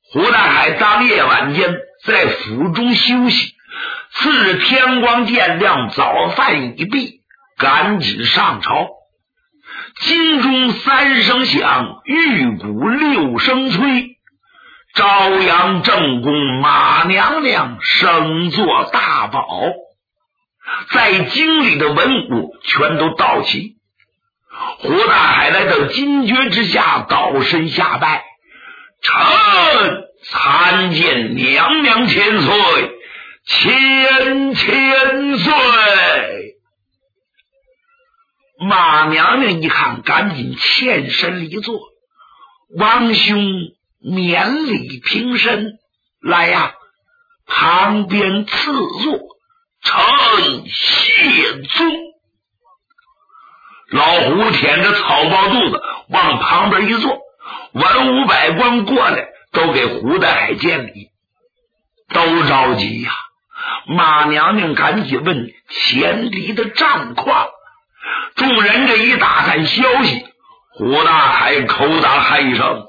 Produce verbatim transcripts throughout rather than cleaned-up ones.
胡大海当夜晚间在府中休息，次日天光渐亮，早饭已毕，赶紧上朝。金钟三声响，玉鼓六声催，朝阳正宫马娘娘升做大宝。在京里的文武全都到齐，胡大海来到金爵之下，倒身下拜，臣参见娘娘千岁，千千岁。马娘娘一看，赶紧欠身离座。王兄免礼平身，来呀，旁边赐座，臣谢宗。老胡舔着草包肚子往旁边一坐，文武百官过来都给胡大海见礼，都着急呀、啊。马娘娘赶紧问前离的战况。众人这一打探消息，胡大海口打喊一声：“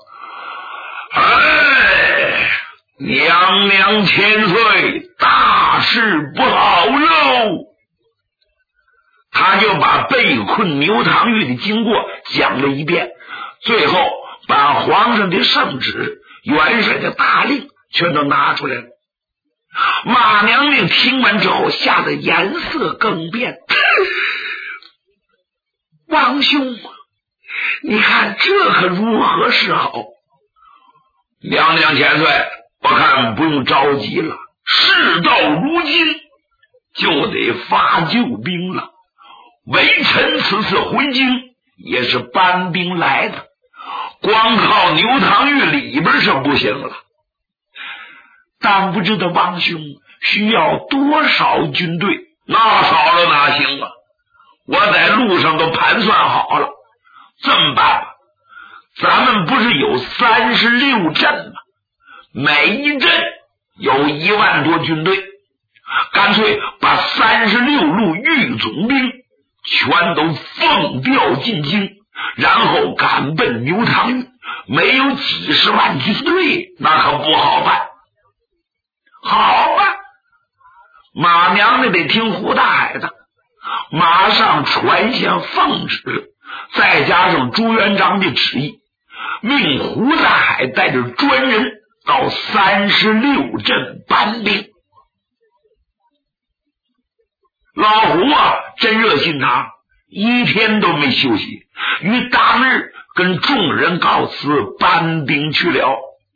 哎，娘娘千岁，大事不好喽！”他就把被困牛塘峪的经过讲了一遍，最后把皇上的圣旨、元帅的大令全都拿出来了。马娘娘听完之后，吓得颜色更变。王兄，你看这可如何是好？娘娘千岁，我看不用着急了，事到如今就得发救兵了。微臣此次回京也是搬兵来的，光靠牛塘峪里边是不行了。但不知道王兄需要多少军队？那少了哪行啊？我在路上都盘算好了，这么办吧，咱们不是有三十六镇吗？每一镇有一万多军队，干脆把三十六路御总兵全都奉调进京，然后赶奔牛塘峪。没有几十万军队，那可不好办。好吧，马娘娘得听胡大海的，马上传下奉旨，再加上朱元璋的旨意，命胡大海带着专人到三十六镇搬兵。老胡啊，真热心肠，一天都没休息，于当日跟众人告辞，搬兵去了。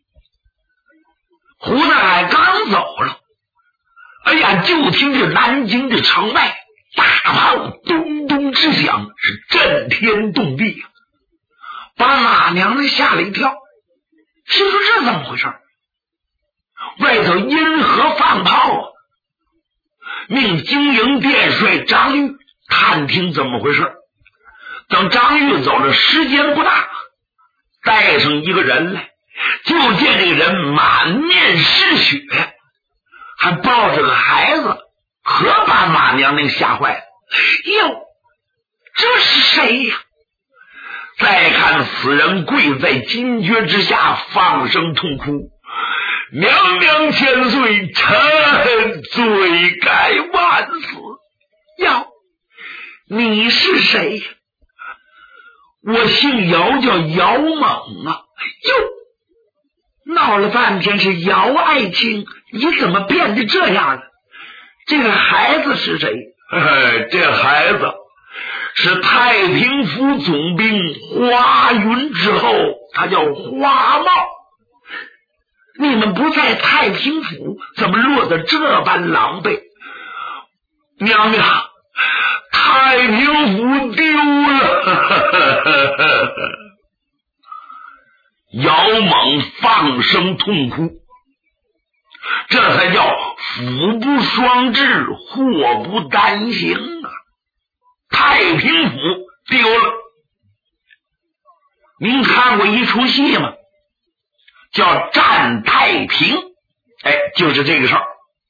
胡大海刚走了，哎呀，就听着南京的城外大炮咚咚之响，是震天动地，把马娘娘吓了一跳。心说这怎么回事？外头因何放炮啊？命经营殿帅张玉探听怎么回事。等张玉走了，时间不大，带上一个人来，就见这个人满面是血，还抱着个孩子，可把马娘娘吓坏了。哟，这是谁呀？再看此人跪在金爵之下，放声痛哭：“娘娘千岁，臣罪该万死。”哟，你是谁呀？我姓姚，叫姚猛啊。哟，闹了半天是姚爱卿，你怎么变得这样了？这个孩子是谁？这孩子是太平府总兵花云之后，他叫花茂。你们不在太平府，怎么落得这般狼狈？娘娘，太平府丢了。姚猛放声痛哭，这才叫府不双至，祸不单行啊！太平府丢了。您看过一出戏吗？叫战太平。哎，就是这个事儿。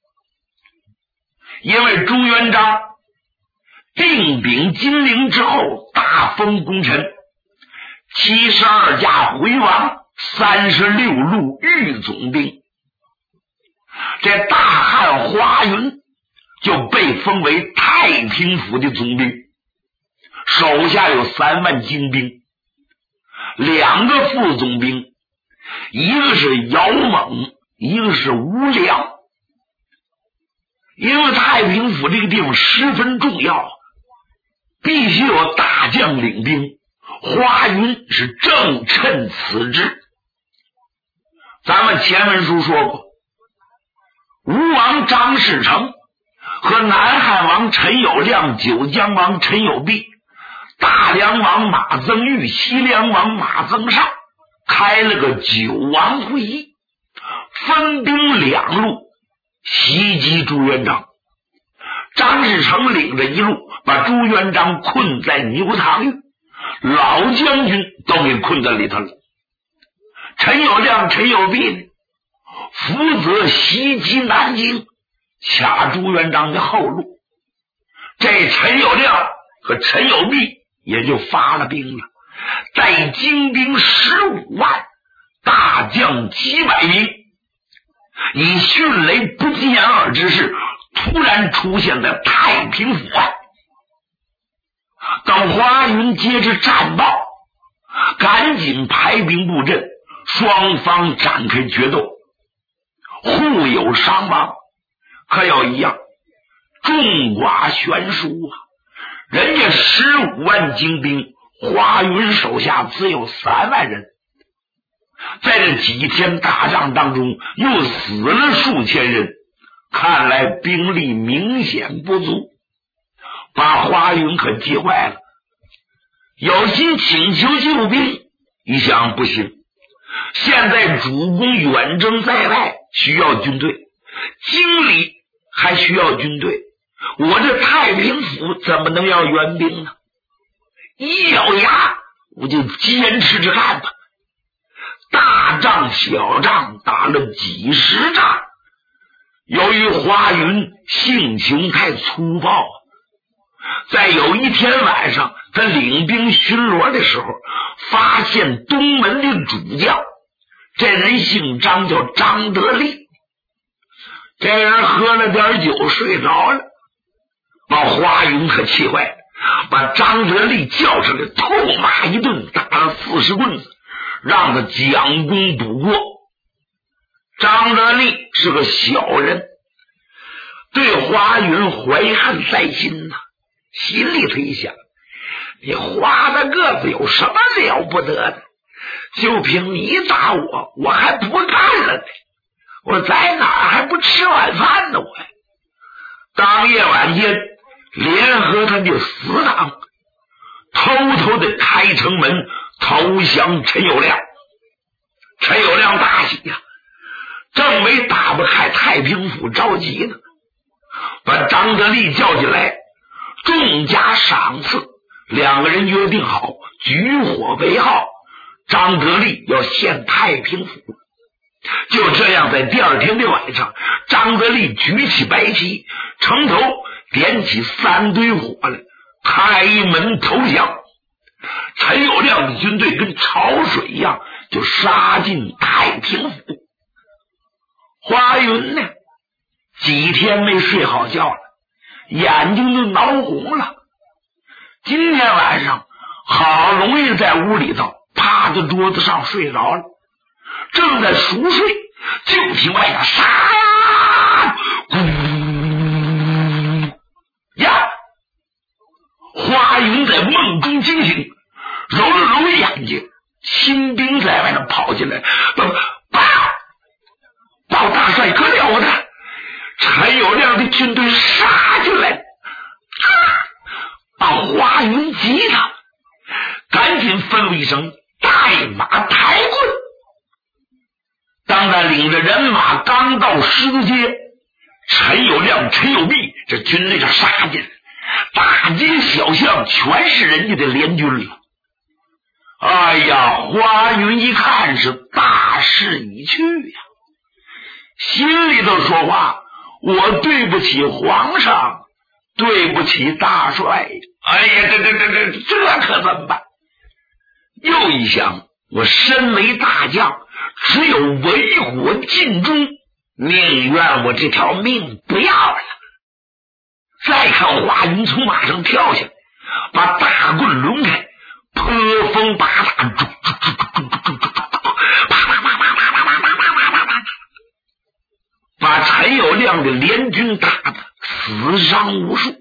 因为朱元璋定鼎金陵之后，大封功臣，七十二家回王三十六路御总兵。这大汉华云就被封为太平府的总兵，手下有三万精兵，两个副总兵，一个是姚猛，一个是吴良。因为太平府这个地方十分重要，必须有大将领兵，华云是正趁此之。咱们前文书说过，吴王张士诚和南汉王陈友谅、九江王陈友弼、大梁王马增玉、西凉王马增善开了个九王会议，分兵两路袭击朱元璋。张士诚领着一路把朱元璋困在牛塘峪，老将军都给困在里头了。陈友谅、陈友弼呢，负责袭击南京，卡朱元璋的后路。这陈友谅和陈友弼也就发了兵了，带精兵十五万，大将几百名，以迅雷不及掩耳之势突然出现在太平府外。等华云接着战报，赶紧排兵布阵，双方展开决斗，互有伤亡。可有一样，众寡悬殊啊！人家十五万精兵，华云手下只有三万人，在这几天打仗当中又死了数千人，看来兵力明显不足，把华云可急坏了。有心请求救兵，一想不行，现在主公远征在外，需要军队，京里还需要军队，我这太平府怎么能要援兵呢？一咬牙，我就坚持着干吧。大仗小仗打了几十仗，由于华云性情太粗暴，在有一天晚上他领兵巡逻的时候，发现东门的主将，这人姓张，叫张德利。这人喝了点酒睡着了，把华云可气坏了，把张德利叫出来痛骂一顿，打了四十棍子，让他将功补过。张德利是个小人，对华云怀恨在心呐、啊，心里头一想，你华大个子有什么了不得的？就凭你打我，我还不干了呢！我在哪儿还不吃晚饭呢？我当夜晚间联合他的死党，偷偷的开城门投降陈友谅。陈友谅大喜呀、啊，正为打不开太平府着急呢，把张德利叫进来，重加赏赐。两个人约定好，举火为号，张德利要献太平府。就这样，在第二天的晚上，张德利举起白旗，城头点起三堆火来，开门投降。陈友谅的军队跟潮水一样，就杀进太平府。华云呢，几天没睡好觉了，眼睛都挠红了。今天晚上好容易在屋里头趴在桌子上睡着了，正在熟睡，就听外头杀呀，咕呀！华云在梦中惊醒，揉了揉眼睛，新兵在外头跑进来，报报大帅，可了得！陈友谅的军队杀进来，啊，把华云急了，赶紧吩咐一声，带马抬棍。当他领着人马刚到十字街，陈友谅、陈友弼这军队就杀进来，大街小巷全是人家的联军了。哎呀，华云一看是大势已去呀，心里头说话，我对不起皇上，对不起大帅。哎呀，这这这这这可怎么办？又一想， 我身为大将，只有为国尽忠，宁愿我这条命不要了。再看华云从马上跳下，把大棍抡开，泼风八打，把陈友谅的联军打得死伤无数。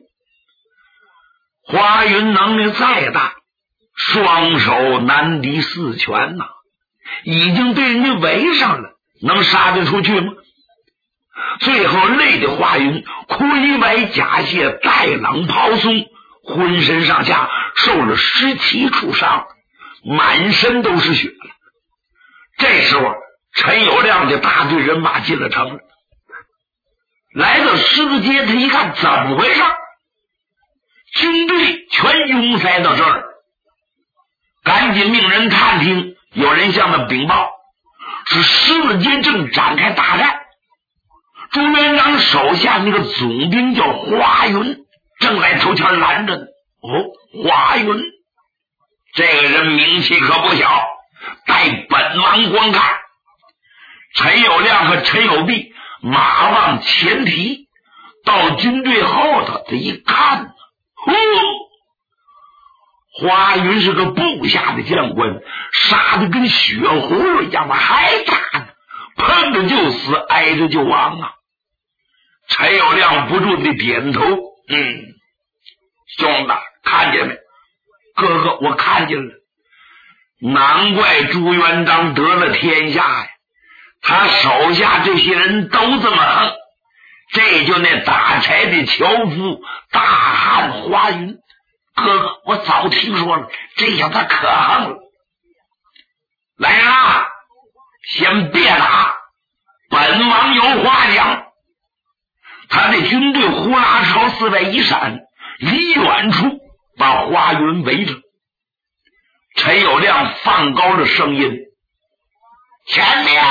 华云能力再大，双手难敌四拳呐、啊，已经被人家围上了，能杀得出去吗？最后累的华云盔白甲卸，带狼袍松，浑身上下受了十七处伤，满身都是血了。这时候陈友谅的大队人马进了城了，来到狮子街，他一看怎么回事，军队全拥塞到这儿，赶紧命人探听，有人向他禀报，是狮子街正展开大战，朱元璋手下那个总兵叫华云，正来头前拦着呢。哦，华云这个人名气可不小，带本王观看。陈友谅和陈友弼马往前提，到军队后头这一看，呼，华云是个部下的将官，杀得跟血葫芦一样，还打呢，碰着就死，挨着就亡啊！陈友谅不住地点头，嗯，兄弟看见没？哥哥，我看见了。难怪朱元璋得了天下呀，他手下这些人都这么横。这就那打柴的樵夫大汉华云，哥哥，我早听说了，这小子可横了。来人啊，先别打，本王有话讲。他的军队呼啦朝四外一闪，离远处把华云围着。陈友谅放高了声音：前面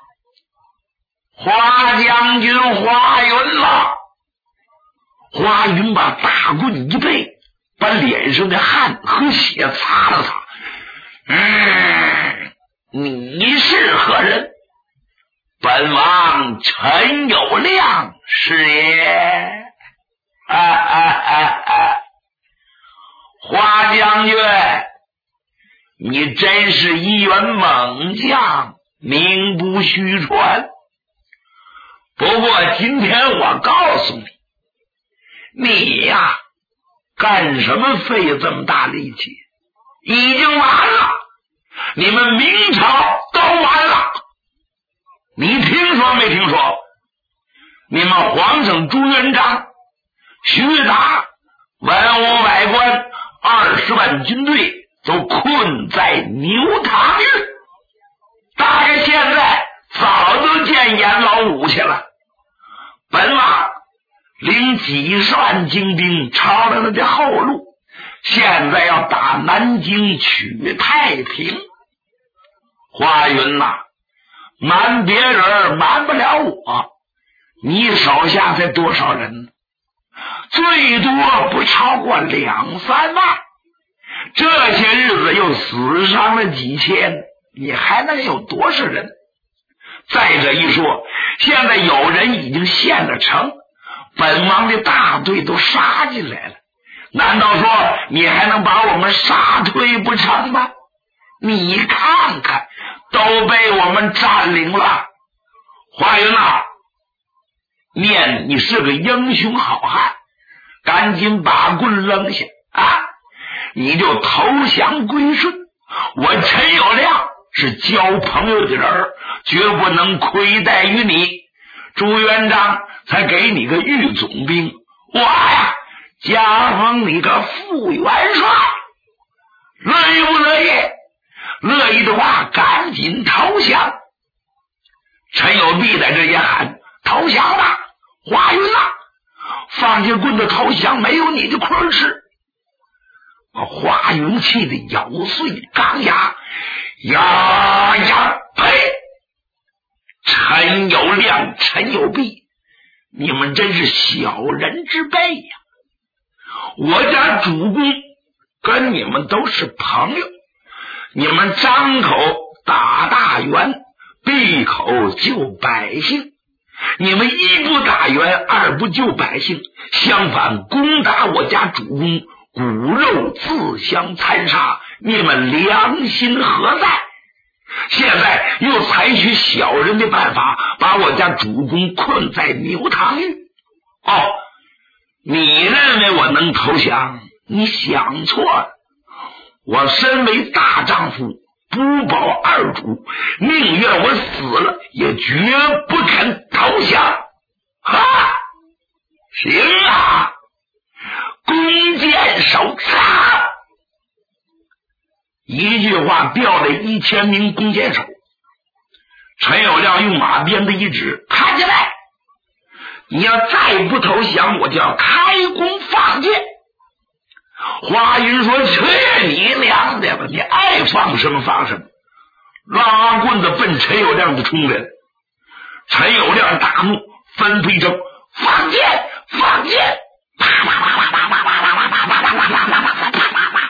华将军华云了。华云把大棍一背，把脸上的汗和血擦了擦。嗯，你是何人？本王陈友谅是也。啊啊啊啊！华将军，你真是一员猛将，名不虚传。不过今天我告诉你，你呀，干什么费这么大力气？已经完了，你们明朝都完了。你听说没听说？你们皇上朱元璋、徐达、文武百官二十万军队都困在牛塘峪，大概现在早都见阎老五去了。本王领几十万精兵抄了他的后路，现在要打南京取太平。华云呐、啊，瞒别人瞒不了我，你手下才多少人？最多不超过两三万，这些日子又死伤了几千，你还能有多少人？再者一说，现在有人已经陷了城，本王的大队都杀进来了，难道说你还能把我们杀退不成吗？你看看，都被我们占领了。华云啊，念你是个英雄好汉，赶紧把棍扔下啊！你就投降归顺。我陈友谅是交朋友的人，绝不能亏待于你。朱元璋才给你个御总兵，我呀加封你个副元帅，乐意不乐意？乐意的话赶紧投降。陈友弼在这也喊投降吧，华云啊，放下棍子投降，没有你的亏吃。华云气得咬碎钢牙，呀呀呸！陈友谅、陈友弼，你们真是小人之辈呀！我家主公跟你们都是朋友， 你们张口打大员，闭口救百姓，你们一不打援，二不救百姓，相反攻打我家主公，骨肉自相残杀，你们良心何在？现在又采取小人的办法，把我家主公困在牛塘狱。哦，你认为我能投降？你想错了。我身为大丈夫，不保二主，宁愿我死了，也绝不肯投降。哈，行啊，弓箭手杀！一句话调了一千名弓箭手。陈友谅用马鞭子一指，看起来，你要再不投降，我就要开弓放箭。华云说：“去你娘的吧！你爱放什么放什么！”拉棍子奔陈友谅就冲来了。陈友谅大怒，吩咐一声：“放箭！放箭！”啪啪啪啪啪啪啪啪啪啪啪啪啪啪啪啪啪，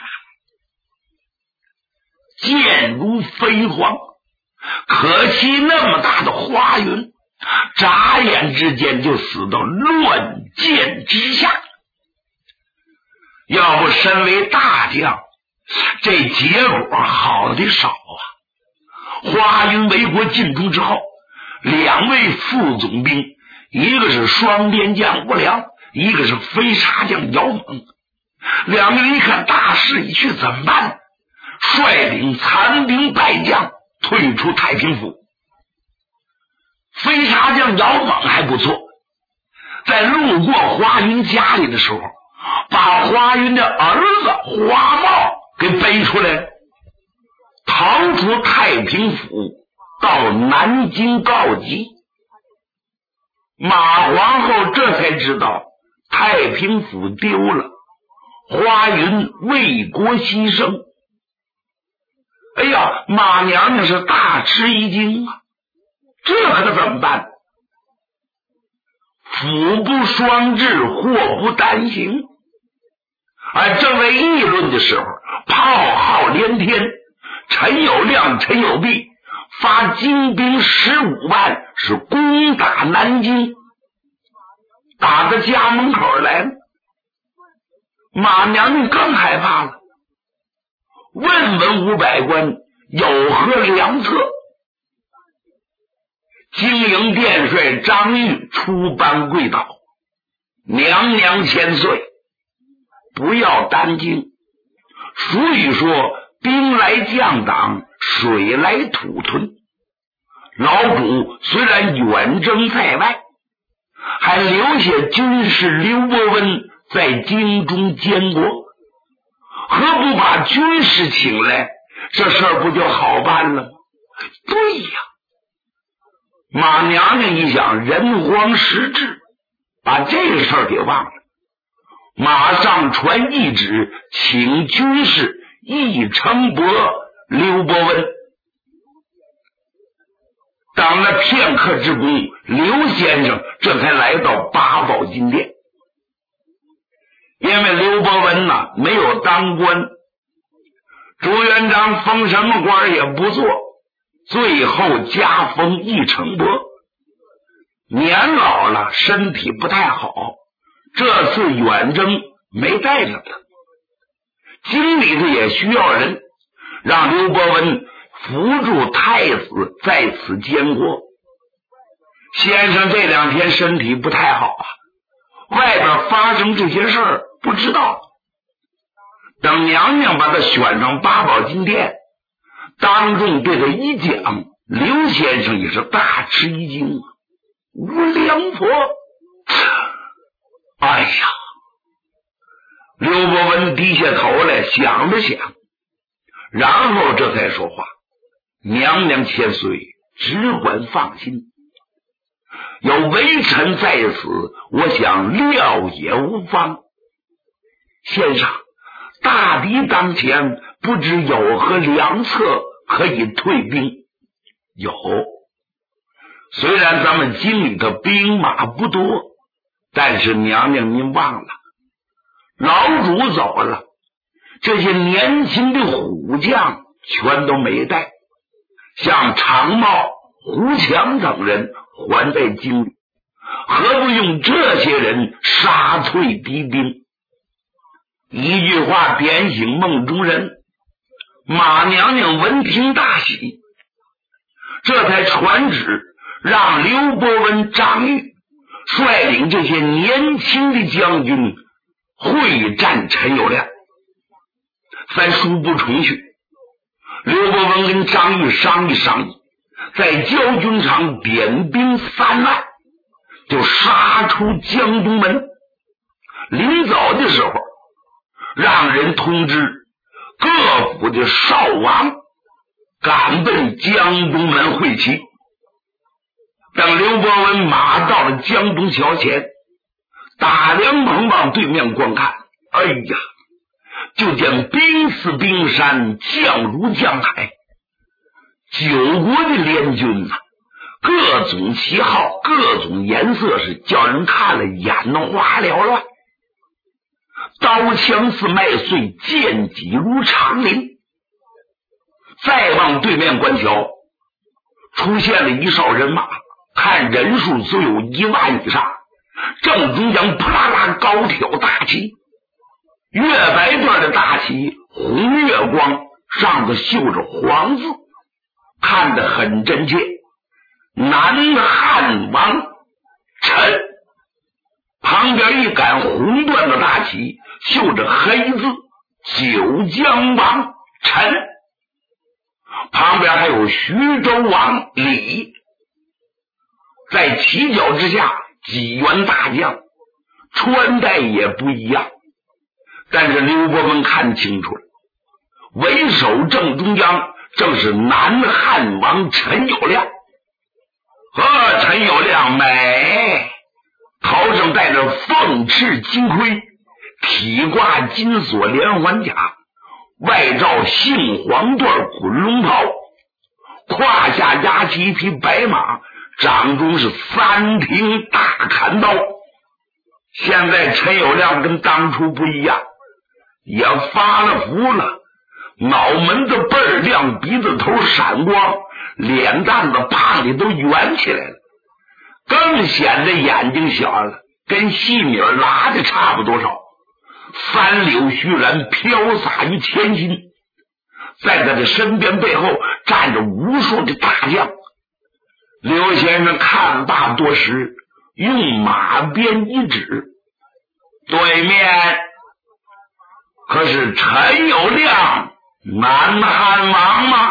箭如飞蝗。可惜那么大的华云，眨眼之间就死到乱箭之下。要不身为大将，这结果好的少啊！华云为国尽忠之后，两位副总兵，一个是双边将吴良，一个是飞沙将姚猛。两个人一看大势已去，怎么办？率领残兵败将退出太平府。飞沙将姚猛还不错，在路过华云家里的时候，把华云的儿子华茂给背出来了，逃出太平府，到南京告急。马皇后这才知道太平府丢了，华云为国牺牲。哎呀，马娘娘是大吃一惊啊，这可怎么办？府不双至，祸不单行。而正在议论的时候，炮号连天，陈友谅、陈友弼发精兵十五万，是攻打南京，打到家门口来了。马娘娘更害怕了，问问五百官有何良策。经营殿帅张玉出班跪倒：“娘娘千岁，不要担惊。俗语说，兵来将挡，水来土屯。老主虽然远征在外，还留下军师刘伯温在京中监国，何不把军师请来？这事儿不就好办了吗？”对呀，马娘娘一想，人慌失智，把这个事儿给忘了，马上传懿旨，请军师易成伯、刘伯温。当了片刻之功，刘先生这才来到八宝金殿。因为刘伯温呐没有当官，朱元璋封什么官也不做，最后加封易成伯。年老了，身体不太好，这次远征没带着他，京里头也需要人，让刘伯温扶助太子在此监国。先生这两天身体不太好啊，外边发生这些事儿不知道。等娘娘把他选上八宝金殿，当众对他一讲，刘先生也是大吃一惊。无良婆，哎呀！刘伯温低下头来想了想，然后这才说话：“娘娘千岁，只管放心，有微臣在此，我想料也无妨。先生，大敌当前，不知有何良策可以退兵？”有，虽然咱们京里的兵马不多，但是娘娘您忘了，老主走了，这些年轻的虎将全都没带，向常茂、胡强等人还在京里，何不用这些人杀退敌兵？一句话点醒梦中人，马娘娘闻听大喜，这才传旨让刘伯温、张玉率领这些年轻的将军会战陈友谅。咱书不重叙，刘伯温跟张玉商议商议，在焦军场点兵三万，就杀出江东门。临走的时候，让人通知各府的少王赶奔江东门会齐。等刘伯温马到了江东桥前，打量棚往对面观看，哎呀，就见兵似冰山，将如江海，九国的联军啊，各种旗号，各种颜色，是叫人看了眼花缭乱，刀枪似麦穗，剑戟如长林。再往对面观瞧，出现了一哨人马，看人数足有一万以上，正中央扑啦啦高挑大旗，月白段的大旗，红月光，上头绣着黄字，看得很真切。南汉王陈，旁边一杆红缎的大旗，绣着黑字九江王陈，旁边还有徐州王李，在旗角之下几员大将，穿戴也不一样，但是刘伯温看清楚了，为首正中央正是南汉王陈友谅。呵，陈友谅美，头上戴着凤翅金盔，体挂金锁连环甲，外罩杏黄缎滚龙袍，胯下压起一匹白马，掌中是三挺大砍刀。现在陈友谅跟当初不一样，也发了福了，脑门子倍儿亮，鼻子头闪光，脸蛋子胖的都圆起来了，更显得眼睛小了，跟细米拉的差不多少。三绺须髯飘洒于前心，在他的身边背后站着无数的大将。刘先生看罢多时，用马鞭一指，对面可是陈友谅南汉王吗？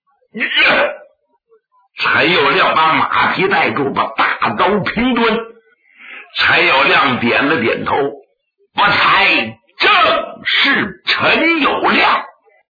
陈友谅把马蹄带住，把大刀平蹲。陈友谅点了点头，我猜正是陈友谅。